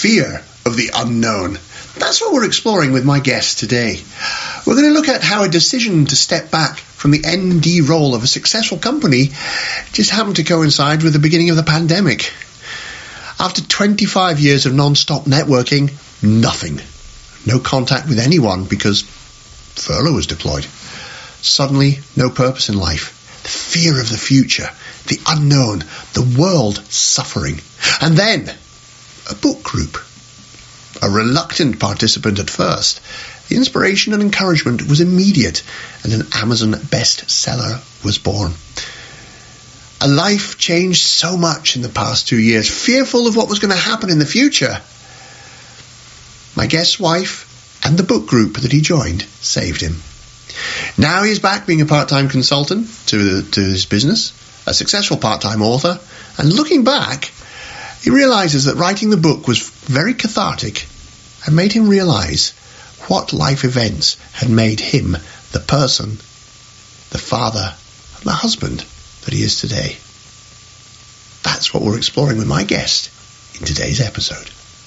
fear of the unknown. That's what we're exploring with my guest today. We're going to look at how a decision to step back from the MD role of a successful company just happened to coincide with the beginning of the pandemic. After 25 years of non-stop networking, nothing. No contact with anyone because furlough was deployed. Suddenly, no purpose in life. The fear of the future, the unknown, the world suffering. And then, a book group. A reluctant participant at first, the inspiration and encouragement was immediate, and an Amazon bestseller was born. A life changed so much in the past 2 years, fearful of what was going to happen in the future. My guest's wife and the book group that he joined saved him. Now he's back being a part-time consultant to his business, a successful part-time author, and looking back, he realizes that writing the book was very cathartic and made him realize what life events had made him the person, the father, and the husband that he is today. That's what we're exploring with my guest in today's episode.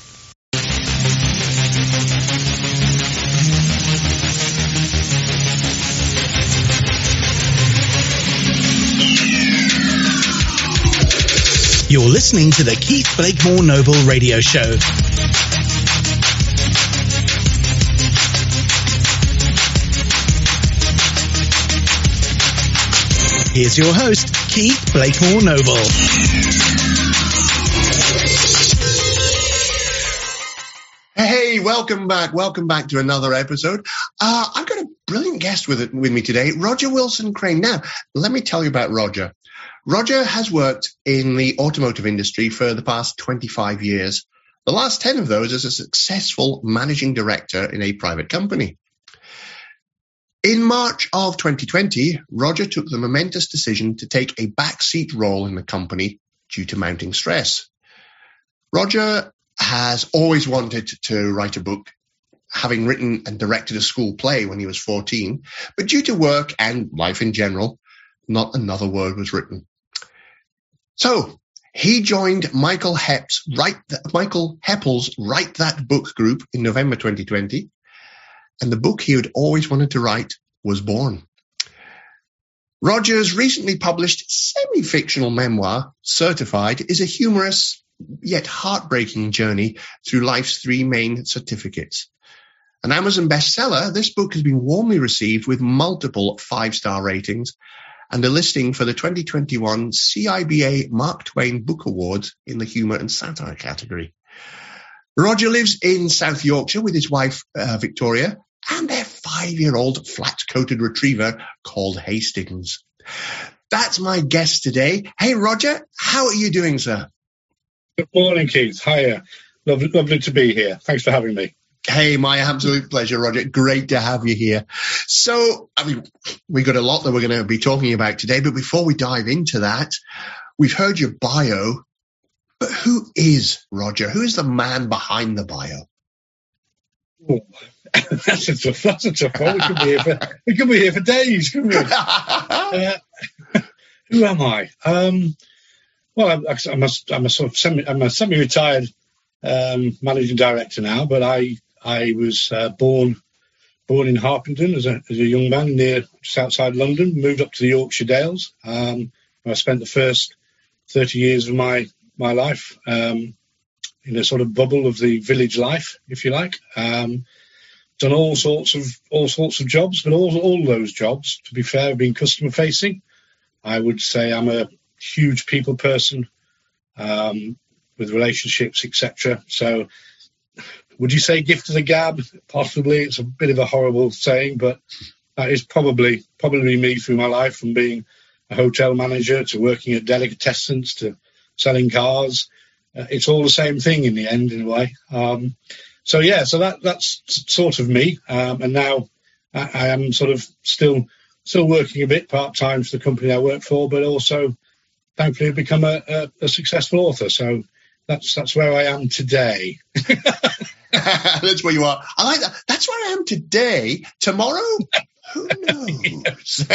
You're listening to the Keith Blakemore Noble Radio Show. Here's your host, Keith Blakemore Noble. Hey, welcome back. Welcome back to another episode. I've got a brilliant guest with me today, Roger Wilson-Crane. Now, let me tell you about Roger. Roger has worked in the automotive industry for the past 25 years. The last 10 of those as a successful managing director in a private company. In March of 2020, Roger took the momentous decision to take a backseat role in the company due to mounting stress. Roger has always wanted to write a book, having written and directed a school play when he was 14, but due to work and life in general, not another word was written. So he joined Michael Heppel's Write That Book group in November 2020, and the book he had always wanted to write was born. Roger's recently published semi-fictional memoir, Certified, is a humorous yet heartbreaking journey through life's three main certificates. An Amazon bestseller, this book has been warmly received with multiple 5-star ratings and a listing for the 2021 CIBA Mark Twain Book Awards in the Humour and Satire category. Roger lives in South Yorkshire with his wife, Victoria, and their 5-year-old flat-coated retriever called Hastings. That's my guest today. Hey, Roger, how are you doing, sir? Good morning, Keith. Hiya. Lovely to be here. Thanks for having me. Hey, my absolute pleasure, Roger. Great to have you here. So, we got a lot that we're going to be talking about today, but before we dive into that, we've heard your bio, but who is Roger? Who is the man behind the bio? Oh, that's a tough one. We could be here for days, couldn't we? Who am I? Well, I'm a semi-retired managing director now, but I was born in Harpenden as a young man just outside London. Moved up to the Yorkshire Dales. I spent the first 30 years of my life in a sort of bubble of the village life, if you like. Done all sorts of jobs, but all those jobs, to be fair, have been customer facing. I would say I'm a huge people person with relationships, etc. So, would you say gift of the gab? Possibly. It's a bit of a horrible saying, but that is probably me through my life, from being a hotel manager to working at delicatessens to selling cars. It's all the same thing in the end, in a way. So that's sort of me. And now I am sort of still working a bit part-time for the company I work for, but also thankfully I've become a successful author. So that's where I am today. That's where you are. I like that. That's where I am today. Tomorrow? Who knows?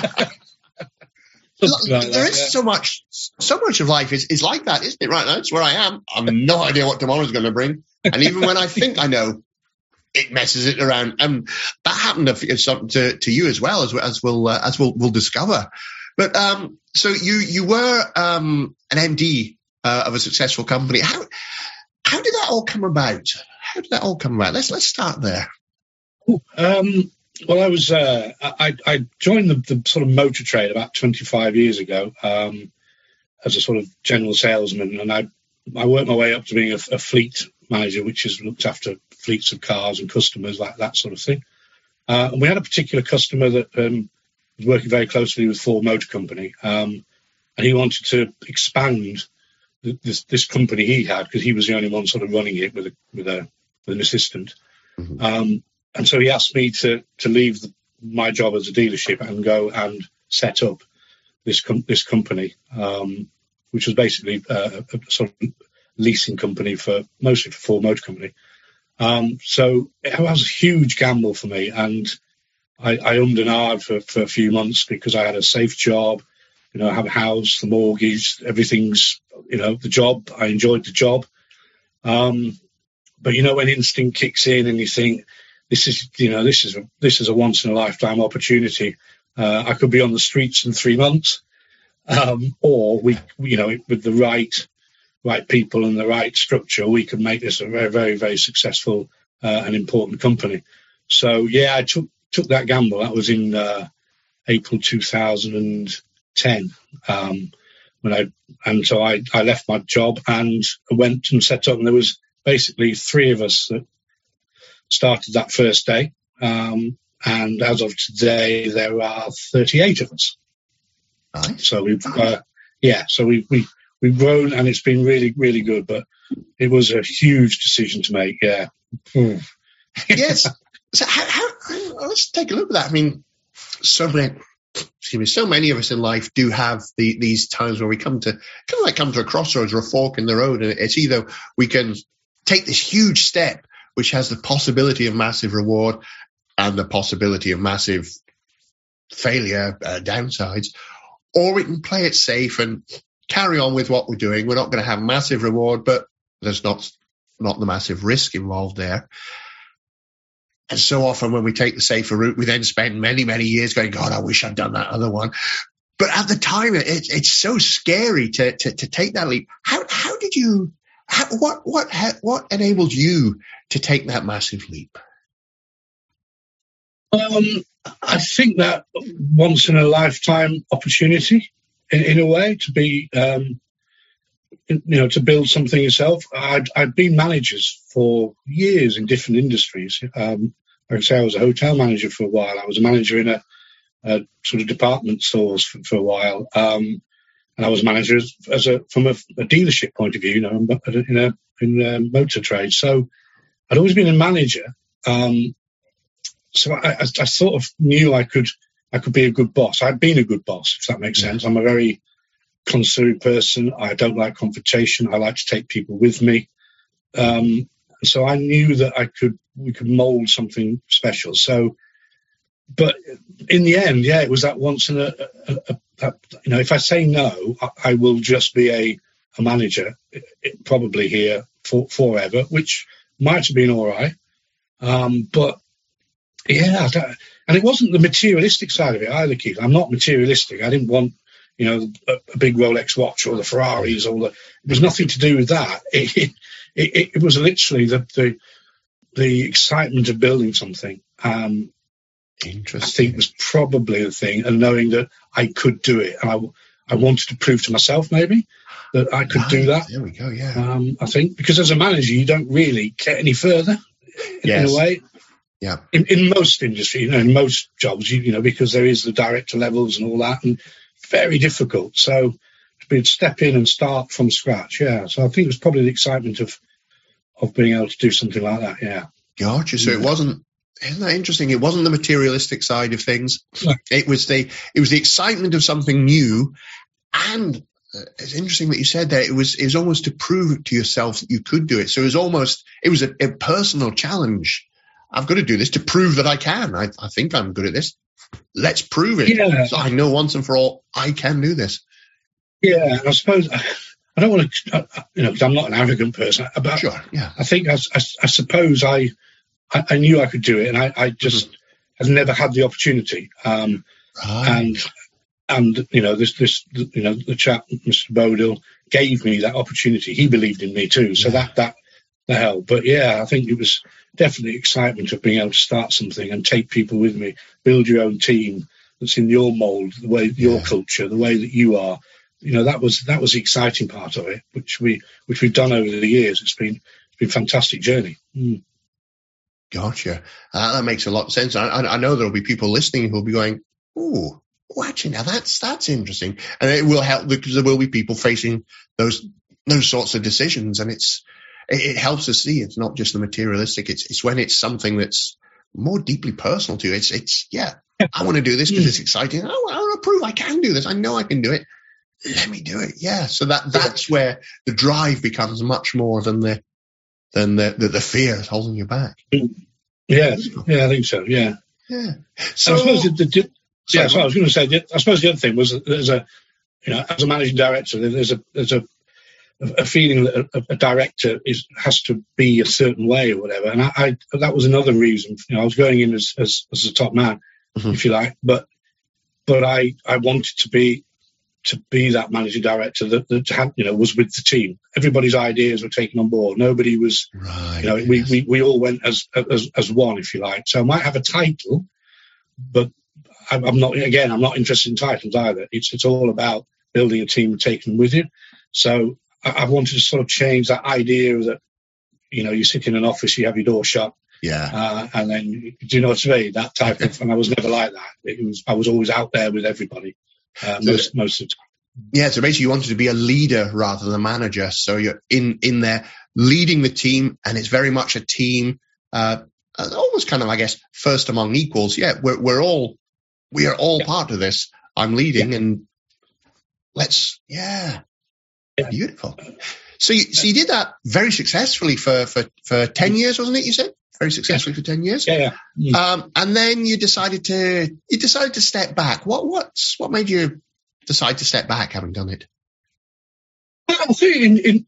There is so much of life is like that, isn't it? Right now, it's where I am. I have no idea what tomorrow's going to bring. And even when I think I know, it messes it around. And that happened to you as well, as we'll discover. But so you were an MD of a successful company. How did that all come about? Let's start there. Well, I joined the sort of motor trade about 25 years ago as a sort of general salesman, and I worked my way up to being a fleet manager, which is looked after fleets of cars and customers, like that sort of thing. And we had a particular customer that was working very closely with Ford Motor Company, and he wanted to expand this company he had, because he was the only one sort of running it with an assistant. Mm-hmm. And so he asked me to leave my job as a dealership and go and set up this company, which was basically a sort of leasing company mostly for Ford Motor Company. So it was a huge gamble for me, and I ummed and ahed for a few months, because I had a safe job, I have a house, the mortgage, everything's, the job. I enjoyed the job. But when instinct kicks in and you think, this is a once in a lifetime opportunity. I could be on the streets in 3 months, or with the right people and the right structure, we could make this a very, very, very successful and important company. So yeah, I took that gamble. That was in April 2010. So I left my job and went and set up, and there was basically 3 of us that started that first day, and as of today there are 38 of us. Nice. So we've grown, and it's been really, really good, but it was a huge decision to make. Yes. So how let's take a look at that. I mean, so many of us in life do have these times where we come to a crossroads or a fork in the road, and it's either we can take this huge step, which has the possibility of massive reward and the possibility of massive failure, downsides, or we can play it safe and carry on with what we're doing. We're not going to have massive reward, but there's not the massive risk involved there. And so often when we take the safer route, we then spend many, many years going, God, I wish I'd done that other one. But at the time, it's so scary to take that leap. What enabled you to take that massive leap? I think that once in a lifetime opportunity, in a way, to be, to build something yourself. I'd been managers for years in different industries. Like I say, I was a hotel manager for a while. I was a manager in a sort of department stores for a while. And I was a manager from a dealership point of view, in a motor trade. So I'd always been a manager. So I sort of knew I could be a good boss. I'd been a good boss, if that makes sense. I'm a very considerate person. I don't like confrontation. I like to take people with me. So I knew that we could mold something special. So, but in the end, it was that once in if I say no, I will just be a manager, probably here forever, which might have been all right. But yeah, and it wasn't the materialistic side of it either, Keith. I'm not materialistic. I didn't want, a big Rolex watch or the Ferraris it was nothing to do with that. It was literally the excitement of building something. Interesting. I think was probably the thing, and knowing that I could do it, and I wanted to prove to myself maybe that I could do that. There we go. Yeah. I think because as a manager, you don't really get any further in a way. Yeah. In most industry, in most jobs, because there is the director levels and all that, and very difficult. So to be step in and start from scratch. Yeah. So I think it was probably the excitement of being able to do something like that. Yeah. Gotcha. So it wasn't. Isn't that interesting? It wasn't the materialistic side of things. No. It was the excitement of something new, and it's interesting what you said there. It was almost to prove to yourself that you could do it. So it was a personal challenge. I've got to do this to prove that I can. I think I'm good at this. Let's prove it. Yeah. So I know once and for all I can do this. Yeah, I suppose I don't want to, because I'm not an arrogant person. But Sure, yeah. I think I suppose I knew I could do it, and I just had never had the opportunity. Right. And the chap, Mr. Bodil, gave me that opportunity. He believed in me too, so that helped. But yeah, I think it was definitely excitement of being able to start something and take people with me, build your own team that's in your mould, the way your culture, the way that you are. That was the exciting part of it, which we've done over the years. It's been a fantastic journey. Gotcha. That makes a lot of sense. I know there'll be people listening who'll be going, "Ooh, actually, now that's interesting," and it will help because there will be people facing those sorts of decisions, and it helps us see it's not just the materialistic. It's when it's something that's more deeply personal to you. It's I want to do this because it's exciting. I want to prove I can do this. I know I can do it. Let me do it. Yeah. So that's where the drive becomes much more than the fear is holding you back. Yeah, I think so. Yeah. So I suppose I was going to say. I suppose the other thing was that there's as a managing director, there's a feeling that a director has to be a certain way or whatever, and I that was another reason. I was going in as a top man, if you like, but I wanted to be that managing director that had, was with the team. Everybody's ideas were taken on board. Nobody was, right. We all went as one, if you like. So I might have a title, but I'm not interested in titles either. It's all about building a team and taking them with you. So I wanted to sort of change that idea that, you sit in an office, you have your door shut. Yeah. And then, do you know what I mean? That type of, and I was never like that. I was always out there with everybody. Most of the time. Yeah, so basically you wanted to be a leader rather than a manager. So you're in there leading the team, and it's very much a team, almost kind of, I guess, first among equals. Yeah, we are all part of this. I'm leading, and beautiful. So you did that very successfully for 10 years, wasn't it? You said very successfully for 10 years. Yeah. And then you decided to step back. What made you decide to step back, having done it? I think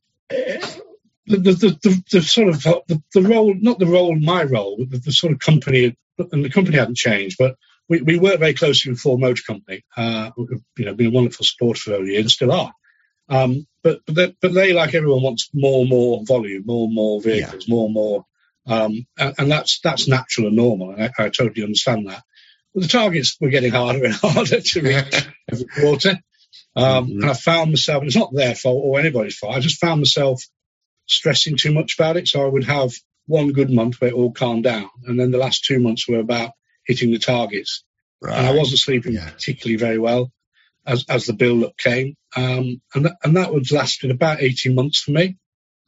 the sort of the role, not the role, my role, but the sort of company, and the company hadn't changed, but we worked very closely with Ford Motor Company. Been a wonderful supporter for over the years, and still are. But they, like everyone, wants more and more volume, more and more vehicles, more and more. And that's natural and normal, and I totally understand that. But the targets were getting harder and harder to reach every quarter. And I found myself, and it's not their fault or anybody's fault, I just found myself stressing too much about it. So I would have one good month where it all calmed down, and then the last 2 months were about hitting the targets. Right. And I wasn't sleeping particularly very well as the build-up came. And that would lasted about 18 months for me.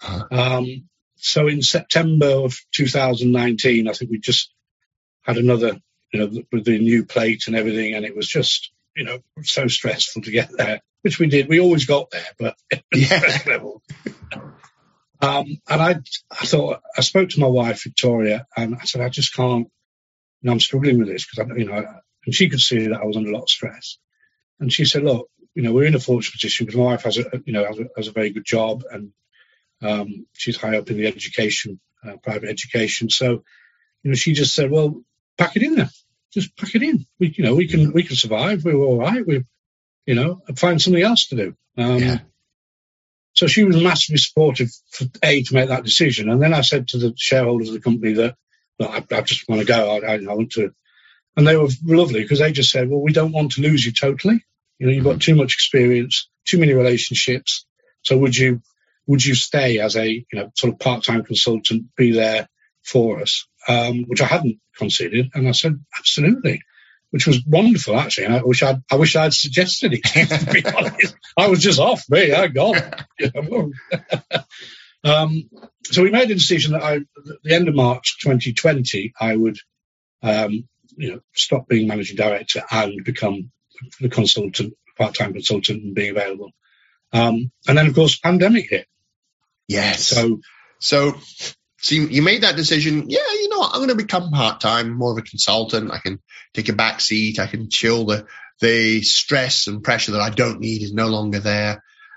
So in September of 2019, I think we just had another, with the new plate and everything, and it was just, so stressful to get there, which we did. We always got there, but at the level. And I thought, I spoke to my wife, Victoria, and I said, I just can't, I'm struggling with this because, and she could see that I was under a lot of stress. And she said, look, we're in a fortunate position because my wife has a very good job, and she's high up in the education, private education. So, she just said, well, pack it in there. Just pack it in. We can survive. We're all right. Find something else to do. So she was massively supportive to make that decision. And then I said to the shareholders of the company that I just want to go. I want to. And they were lovely because they just said, well, we don't want to lose you totally. You've got too much experience, too many relationships. So would you stay as a, sort of part-time consultant, be there for us? Which I hadn't considered. And I said, absolutely, which was wonderful, actually. And I wish I'd suggested it, to be honest. I was just off, me. I gone. So we made a decision that at the end of March 2020, I would, stop being managing director and become the consultant, part-time consultant, and being available. And then, of course, pandemic hit. Yes. So you made that decision. Yeah, I'm going to become part-time, more of a consultant. I can take a back seat. I can chill. The stress and pressure that I don't need is no longer there.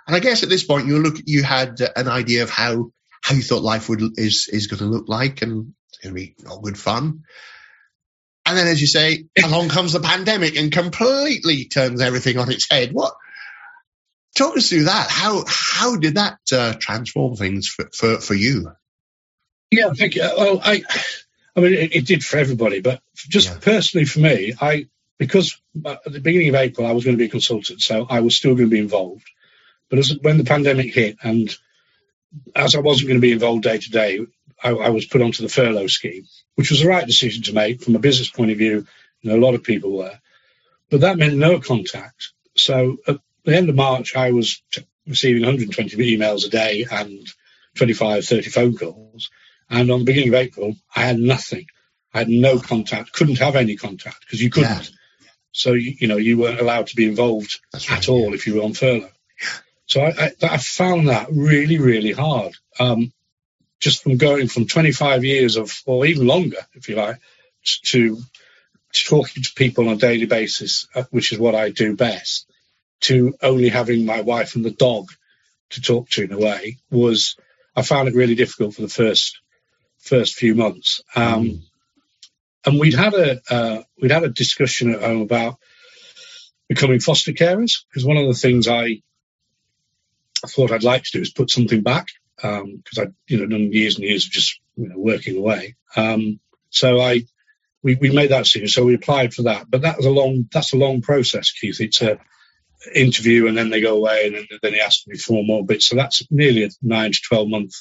And I guess at this point you had an idea of how you thought life is going to look like, and it's going to be all good fun. And then, as you say, along comes the pandemic and completely turns everything on its head. Talk us through that. How did that transform things for you? Yeah, I think. I mean, it did for everybody, but just personally for me, because at the beginning of April I was going to be a consultant, so I was still going to be involved. But when the pandemic hit, and as I wasn't going to be involved day to day, I was put onto the furlough scheme, which was the right decision to make from a business point of view. A lot of people were, but that meant no contact. So at the end of March, I was receiving 120 emails a day and 25, 30 phone calls. And on the beginning of April, I had nothing. I had no contact, couldn't have any contact because you couldn't. Yeah. So, you weren't allowed to be involved at all if you were on furlough. So I found that really, really hard. Just from going from 25 years or even longer, if you like, to talking to people on a daily basis, which is what I do best, to only having my wife and the dog to talk to in a way, I found it really difficult for the first few months. And we'd had a discussion at home about becoming foster carers, because one of the things I thought I'd like to do is put something back, because I'd done years and years of just working away. So we made that decision. So we applied for that, but that's a long process, Keith. It's a interview and then they go away and then they ask me for more bits. So that's nearly a 9 to 12 month,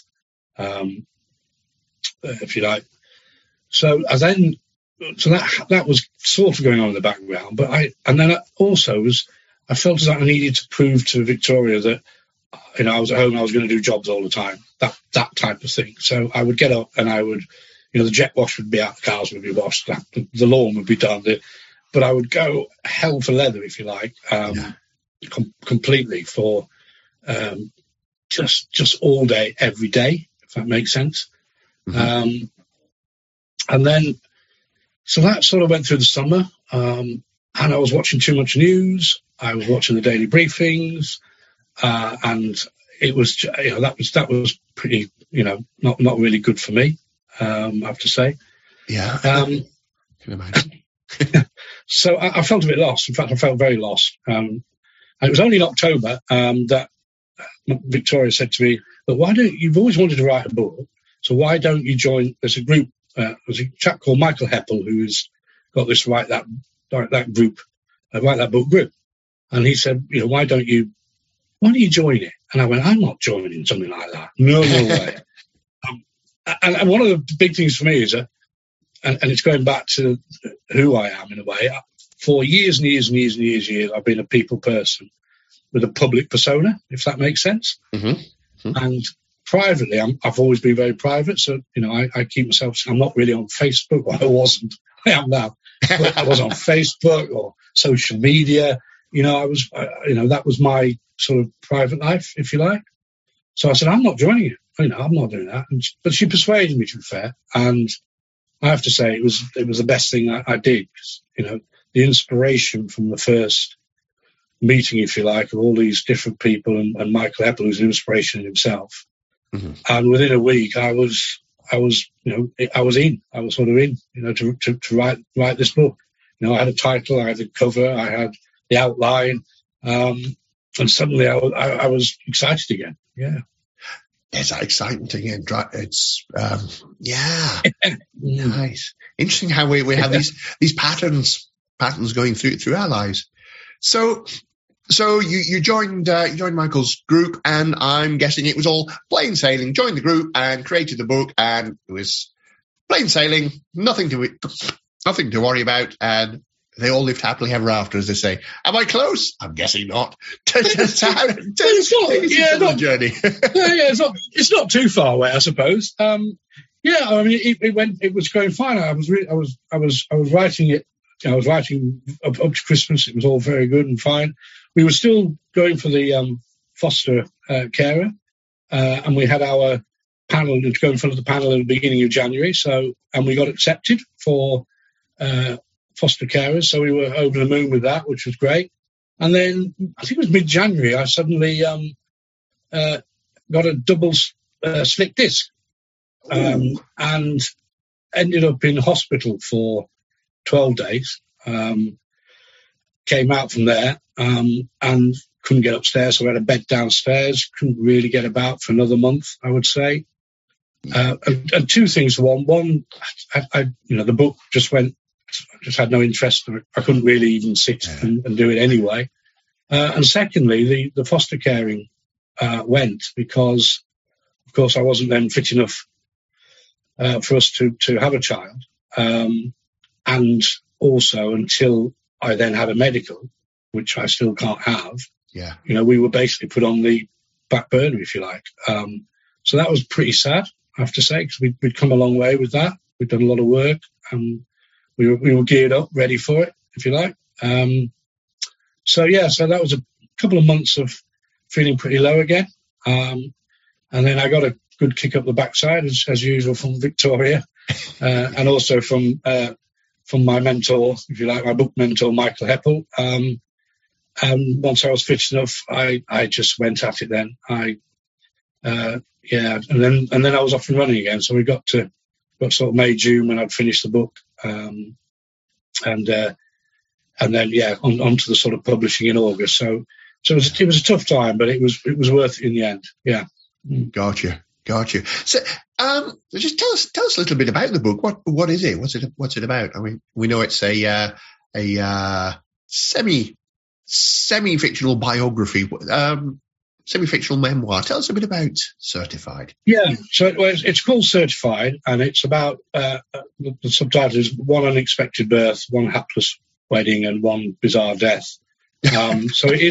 if you like. So that was sort of going on in the background, but I felt as though I needed to prove to Victoria that I was at home and I was going to do jobs all the time, that type of thing. So I would get up and I would, the jet wash would be out, the cars would be washed, the lawn would be done, but I would go hell for leather, if you like, completely for just all day, every day, if that makes sense. Mm-hmm. And then, so that sort of went through the summer, and I was watching too much news. I was watching the daily briefings, and it was, that was pretty, not really good for me, I have to say. Yeah. Can imagine. So I felt a bit lost. In fact, I felt very lost. And it was only in October that Victoria said to me, "But you've always wanted to write a book, so why don't you join?" There's a group. There's a chap called Michael Heppel who's got this write that book group, and he said, why don't you join it? And I went, I'm not joining something like that. No way. And one of the big things for me is that, and it's going back to who I am in a way. For years and years and years and years, I've been a people person with a public persona, if that makes sense. Mm-hmm. Mm-hmm. And privately, I've always been very private. So, I keep myself, I'm not really on Facebook. Well, I wasn't. I am now. But I was on Facebook or social media. That was my sort of private life, if you like. So I said, I'm not joining it. I'm not doing that. But she persuaded me, to be fair. And I have to say, it was the best thing I did. The inspiration from the first meeting, if you like, of all these different people and Michael Heppel, who's an inspiration in himself. Mm-hmm. And within a week, I was in. I was sort of in, to write this book. I had a title, I had a cover, I had the outline, and suddenly I was excited again. Yeah. It's exciting again. It's nice. Interesting how we have these patterns going through our lives. So you joined Michael's group, and I'm guessing it was all plain sailing. Joined the group and created the book, and it was plain sailing, nothing to worry about, and they all lived happily ever after, as they say. Am I close? I'm guessing not. It's not journey. It's not too far away, I suppose. It was going fine. I was writing it. I was writing up to Christmas. It was all very good and fine. We were still going for the foster carer, and we had our panel to go in front of the panel at the beginning of January. And we got accepted for foster carers, so we were over the moon with that, which was great. And then I think it was mid-January, I suddenly got a double slip disc, and ended up in hospital for 12 days. Came out from there and couldn't get upstairs, so I had a bed downstairs. Couldn't really get about for another month, I would say. And two things. One, the book just had no interest. I couldn't really even sit and do it anyway. And secondly, the foster caring went because, of course, I wasn't then fit enough for us to have a child. And also until I then had a medical, which I still can't have. Yeah. We were basically put on the back burner, if you like. So that was pretty sad, I have to say, because we'd come a long way with that. We'd done a lot of work, and we were geared up, ready for it, if you like. So that was a couple of months of feeling pretty low again. And then I got a good kick up the backside, as usual, from Victoria, and also from my mentor, if you like, my book mentor, Michael Heppel. And once I was fit enough, I just went at it then. And then I was off and running again. So we got sort of May, June when I'd finished the book. And then, on to the sort of publishing in August. So it was a tough time, but it was worth it in the end. Yeah. Gotcha. So, just tell us a little bit about the book. What is it? What's it about? I mean, we know it's a semi-fictional biography, semi-fictional memoir. Tell us a bit about Certified. Yeah, so it's called Certified, and it's about the subtitle is One Unexpected Birth, One Hapless Wedding, and One Bizarre Death. So it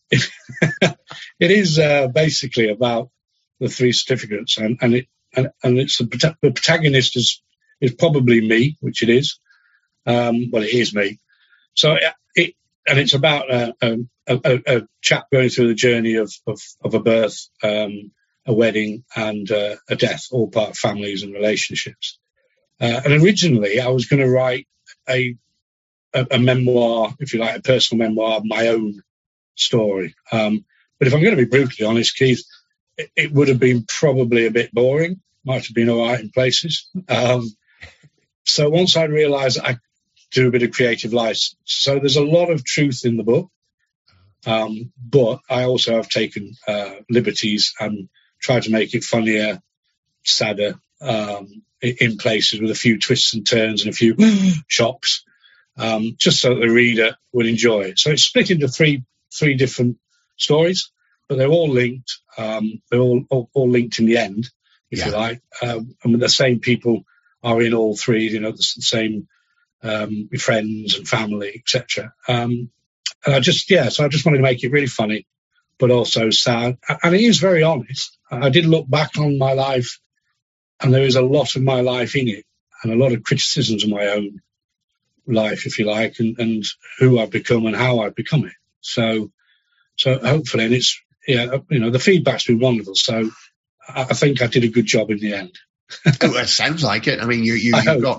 is basically about the three certificates, and it's the protagonist is probably me, which it is. Well, it is me. So it's about a chap going through the journey of a birth, a wedding, and a death, all part of families and relationships. And originally, I was going to write a memoir, if you like, a personal memoir of my own story. But if I'm going to be brutally honest, Keith, it would have been probably a bit boring. Might have been all right in places. So once I realised I do a bit of creative license, so there's a lot of truth in the book, but I also have taken liberties and tried to make it funnier, sadder, in places with a few twists and turns and a few shocks, just so that the reader would enjoy it. So it's split into three different stories, but they're all linked. They're all linked in the end, if you like. And the same people are in all three. The same friends and family, etc. And I just wanted to make it really funny, but also sad. And it is very honest. I did look back on my life, and there is a lot of my life in it, and a lot of criticisms of my own life, if you like, and who I've become and how I've become it. So hopefully, and it's the feedback's been wonderful. So I think I did a good job in the end. It sounds like it. I mean, you've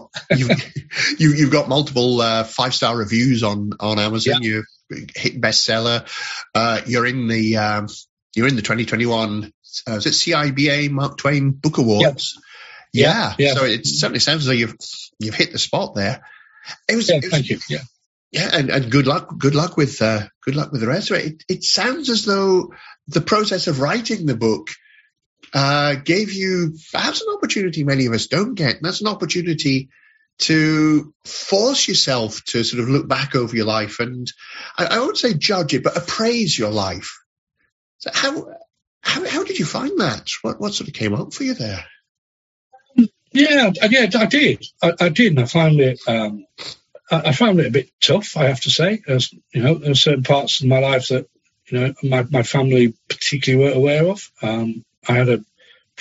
got multiple 5-star reviews on Amazon. You've hit bestseller. You're in the 2021 is it CIBA Mark Twain Book Awards? Yeah. So it certainly sounds as though you've hit the spot there. Thank you. Yeah, and good luck with the rest of it. It sounds as though the process of writing the book gave you perhaps an opportunity many of us don't get, and that's an opportunity to force yourself to sort of look back over your life and I won't say judge it, but appraise your life. So how did you find that? What sort of came up for you there? Yeah, I did. I did, and I found it. I found it a bit tough, I have to say. As there are certain parts of my life that my family particularly weren't aware of. I had a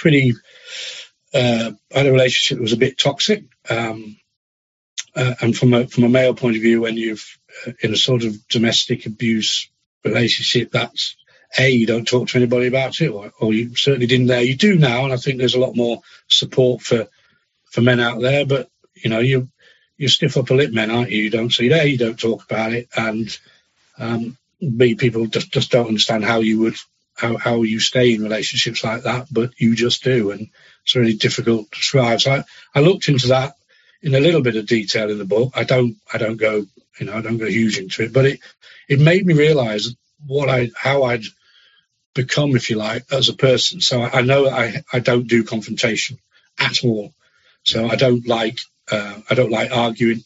relationship that was a bit toxic, and from a male point of view, when you've in a sort of domestic abuse relationship, that's you don't talk to anybody about it, or you certainly didn't there. You do now, and I think there's a lot more support for men out there. But you're stiff upper lip men, aren't you? You don't see you don't talk about it, and B, people just don't understand how you would how you stay in relationships like that, but you just do, and it's really difficult to describe. So I looked into that in a little bit of detail in the book. I don't go huge into it, but it made me realise how I'd become, if you like, as a person. So I know I don't do confrontation at all. So I don't like arguing.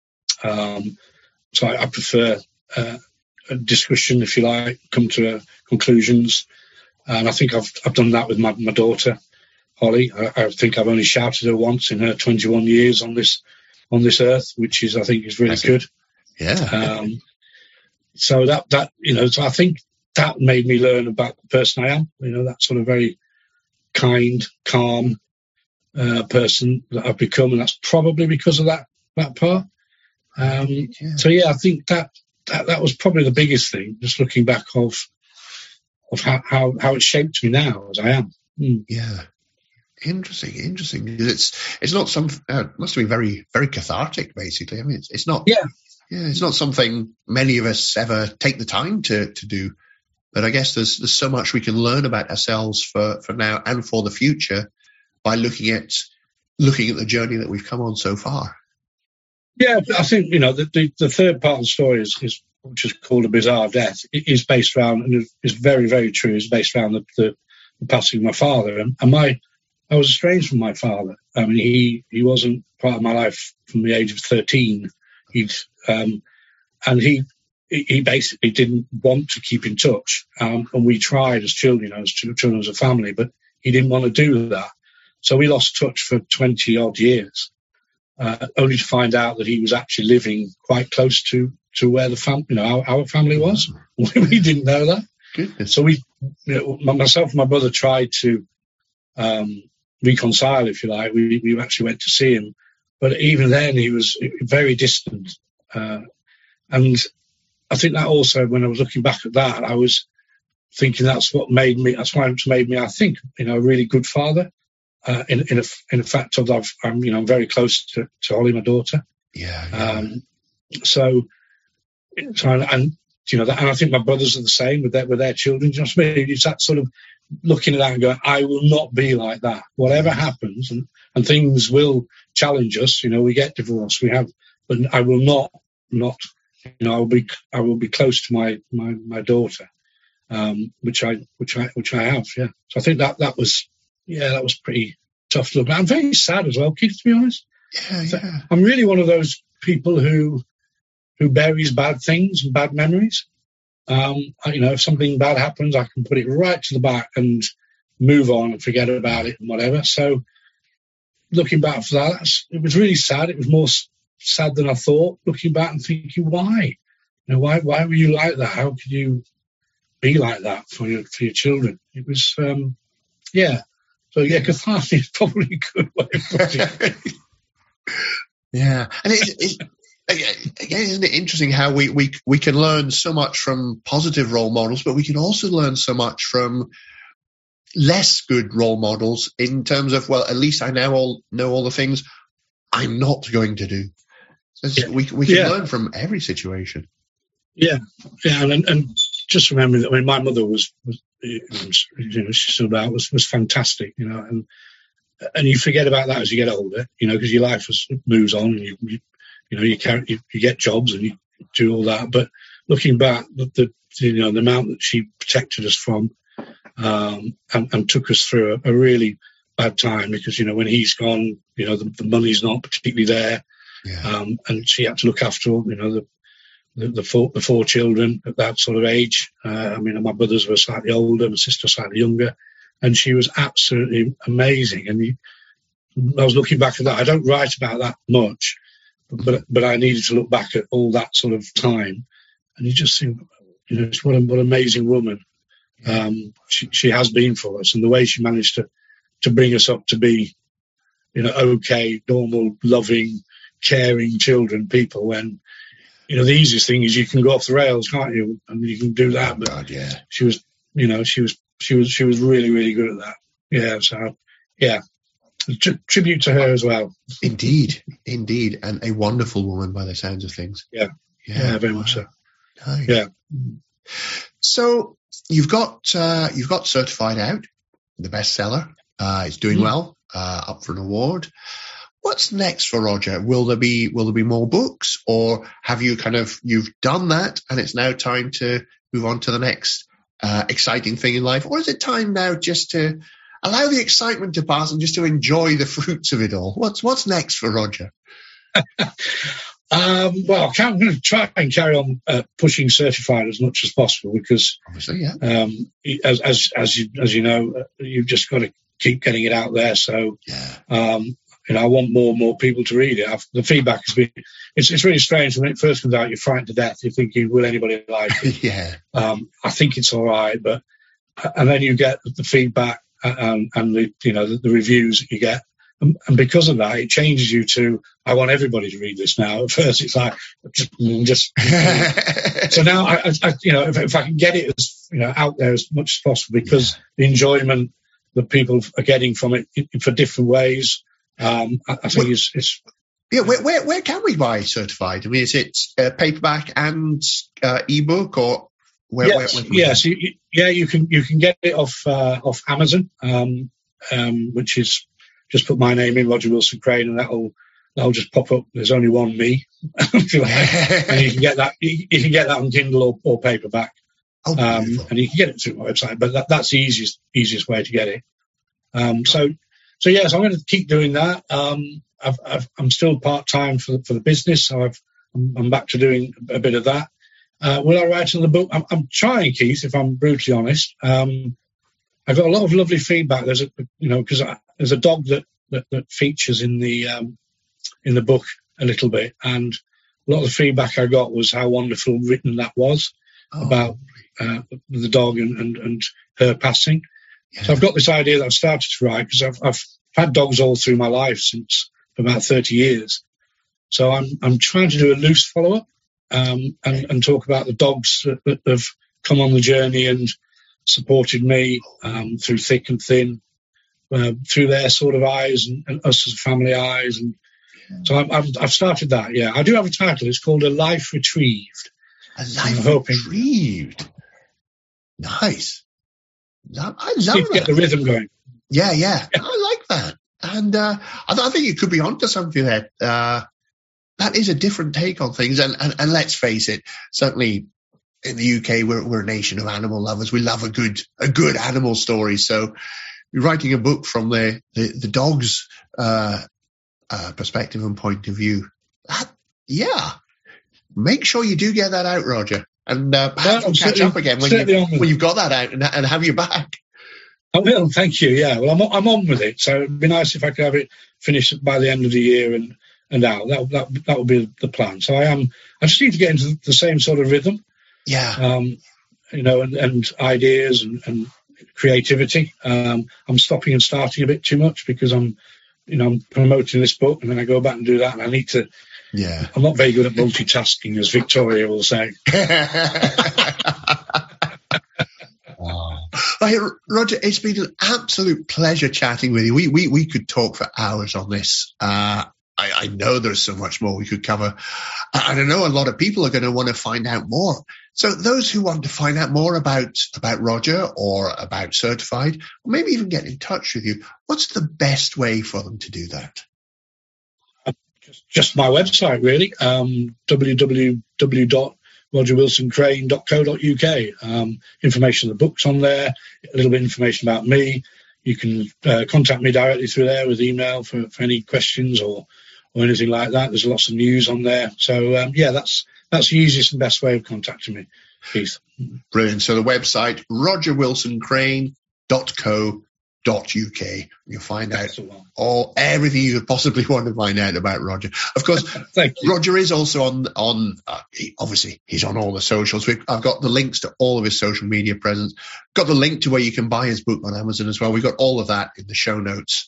So I prefer a discussion, if you like, come to conclusions. And I think I've done that with my daughter, Holly. I think I've only shouted her once in her 21 years on this earth, which I think is really good. Yeah. So so I think that made me learn about the person I am. That sort of very kind, calm person that I've become, and that's probably because of that part. So yeah, I think that was probably the biggest thing. Just looking back of how it shaped me now as I am. Yeah, interesting. It's not some. It must have been very, very cathartic. Basically, I mean, it's not. Yeah, it's not something many of us ever take the time to do. But I guess there's so much we can learn about ourselves for now and for the future by looking at the journey that we've come on so far. Yeah, I think the third part of the story is which is called A Bizarre Death. It is based around, and it's very, very true. It's based around the passing of my father, and I was estranged from my father. I mean, he wasn't part of my life from the age of 13. He basically didn't want to keep in touch, and we tried as children, as a family, but he didn't want to do that. So we lost touch for 20 odd years, only to find out that he was actually living quite close to where the family, our family was. We didn't know that. Goodness. So myself and my brother tried to reconcile, if you like. We actually went to see him, but even then he was very distant. And I think that also, when I was looking back at that, I was thinking that's why it's made me, I think, a really good father. In the fact of I'm very close to Holly, my daughter. Yeah. And I think my brothers are the same with their children. Do you know what I mean? It's that sort of looking at that and going, I will not be like that. Whatever happens, and things will challenge us. We get divorced, but I will not. I will be close to my daughter, which I have. Yeah. So I think that was pretty tough to look at. I'm very sad as well, Keith, to be honest. Yeah. I'm really one of those people who buries bad things and bad memories. If something bad happens, I can put it right to the back and move on and forget about it and whatever. So looking back for that, it was really sad. It was more sad than I thought, looking back and thinking, why? Why were you like that? How could you be like that for your children? It was, So yeah, catharsis is probably a good way of putting it. Yeah, and isn't it interesting how we can learn so much from positive role models, but we can also learn so much from less good role models in terms of, well, at least I now know all the things I'm not going to do. We can learn from every situation. Yeah, and just remember that when my mother was she's still about, was fantastic, and you forget about that as you get older, because your life moves on, and you get jobs and you do all that. But looking back, the amount that she protected us from, and took us through a really bad time, because when he's gone, the money's not particularly there, and she had to look after the four children at that sort of age. My brothers were slightly older, my sister slightly younger, and she was absolutely amazing. And I was looking back at that. I don't write about that much, but I needed to look back at all that sort of time, and you just think, what an amazing woman she has been for us, and the way she managed to bring us up to be, okay, normal, loving, caring people, when the easiest thing is you can go off the rails, can't you? And you can do that. But she was, she was really, really good at that. Yeah. So, yeah. Tribute to her as well. Indeed. And a wonderful woman by the sounds of things. Yeah, very much so. Nice. Yeah. So you've got Certified out, the bestseller. It's doing well, up for an award. What's next for Roger? Will there be more books, or have you've done that and it's now time to move on to the next exciting thing in life, or is it time now just to allow the excitement to pass and just to enjoy the fruits of it all? What's next for Roger? Well, I'm going to try and carry on pushing Certified as much as possible, because obviously, yeah. As you know, you've just got to keep getting it out there. So, yeah. I want more and more people to read it. The feedback has been, it's really strange. When it first comes out, you're frightened to death. You're thinking, will anybody like it? Yeah. I think it's all right, and then you get the feedback and the reviews that you get. And because of that, it changes you to, I want everybody to read this now. At first, it's like, just so now, if I can get it as, out there as much as possible, because the enjoyment that people are getting from it for different ways, I think it's. Yeah, where can we buy Certified? I mean, is it paperback and ebook, or where? Yes, you can get it off Amazon, which is, just put my name in, Roger Wilson Crane, and that'll just pop up. There's only one me, and you can get that. You can get that on Kindle or paperback, and you can get it through my website. But that's the easiest way to get it. So yes, I'm going to keep doing that. I'm still part-time for the business, so I'm back to doing a bit of that. Will I write another book? I'm trying, Keith, if I'm brutally honest. I've got a lot of lovely feedback. Because there's a dog that features in the book a little bit, and a lot of the feedback I got was how wonderful written that was about the dog and her passing. Yeah. So I've got this idea that I've started to write, because I've had dogs all through my life since for about 30 years. So I'm trying to do a loose follow-up and talk about the dogs that have come on the journey and supported me through thick and thin, through their sort of eyes and us as family eyes. And so I've started that. Yeah, I do have a title. It's called A Life Retrieved. A Life Retrieved. Nice. I love that. Get the rhythm going. Yeah. I like that. And I think you could be onto something there. That is a different take on things. And let's face it, certainly in the UK, we're a nation of animal lovers. We love a good animal story. So you're writing a book from the dog's perspective and point of view. Make sure you do get that out, Roger. And perhaps we'll catch up again when you've got that out and have you back. I will, thank you. Yeah, well, I'm on with it, so it'd be nice if I could have it finished by the end of the year and out. That would be the plan. So I just need to get into the same sort of rhythm. Yeah. And ideas and creativity. I'm stopping and starting a bit too much because I'm promoting this book, and then I go back and do that, and I need to. Yeah. I'm not very good at multitasking, as Victoria will say. Hey, Roger, it's been an absolute pleasure chatting with you. We could talk for hours on this. I know there's so much more we could cover. And I know a lot of people are going to want to find out more. So those who want to find out more about Roger or about Certified, or maybe even get in touch with you, what's the best way for them to do that? Just my website, really, www.rogerwilsoncrane.co.uk. Information of the books on there, a little bit of information about me. You can contact me directly through there with email for any questions or anything like that. There's lots of news on there. So, that's the easiest and best way of contacting me, Keith. Brilliant. So the website, rogerwilsoncrane.co.uk. You'll find out everything you could possibly want to find out about Roger. Of course, Roger is also on obviously he's on all the socials. I've got the links to all of his social media presence. Got the link to where you can buy his book on Amazon as well. We've got all of that in the show notes.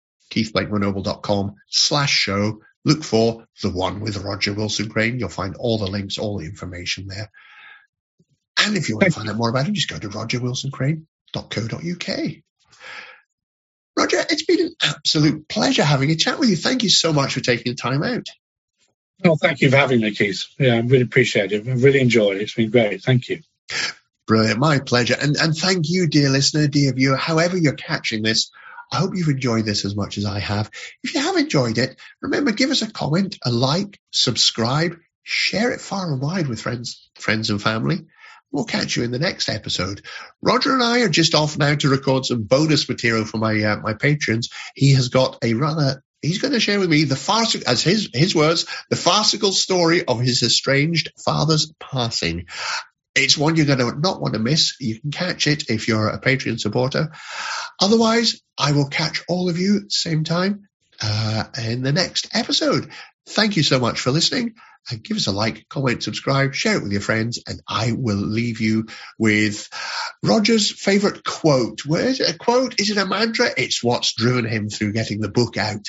KeithBlakemoreNoble.com/show. Look for the one with Roger Wilson Crane. You'll find all the links, all the information there. And if you want to find out more about him, just go to rogerwilsoncrane.co.uk. Roger, it's been an absolute pleasure having a chat with you. Thank you so much for taking the time out. Oh, thank you for having me, Keith. Yeah, I really appreciate it. I really enjoyed it. It's been great. Thank you. Brilliant. My pleasure. And thank you, dear listener, dear viewer, however you're catching this. I hope you've enjoyed this as much as I have. If you have enjoyed it, remember, give us a comment, a like, subscribe, share it far and wide with friends and family. We'll catch you in the next episode. Roger and I are just off now to record some bonus material for my patrons. He's going to share with me the farcical, as his words, the farcical story of his estranged father's passing. It's one you're going to not want to miss. You can catch it if you're a Patreon supporter. Otherwise, I will catch all of you same time in the next episode. Thank you so much for listening. Give us a like, comment, subscribe, share it with your friends, and I will leave you with Roger's favorite quote. Where is it? A quote? Is it a mantra? It's what's driven him through getting the book out.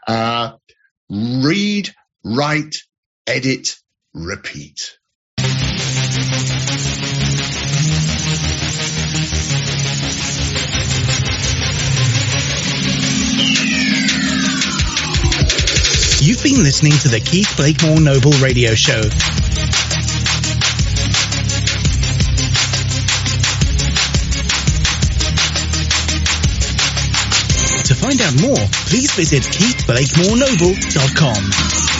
Read, write, edit, repeat. You've been listening to the Keith Blakemore Noble Radio Show. To find out more, please visit keithblakemorenoble.com.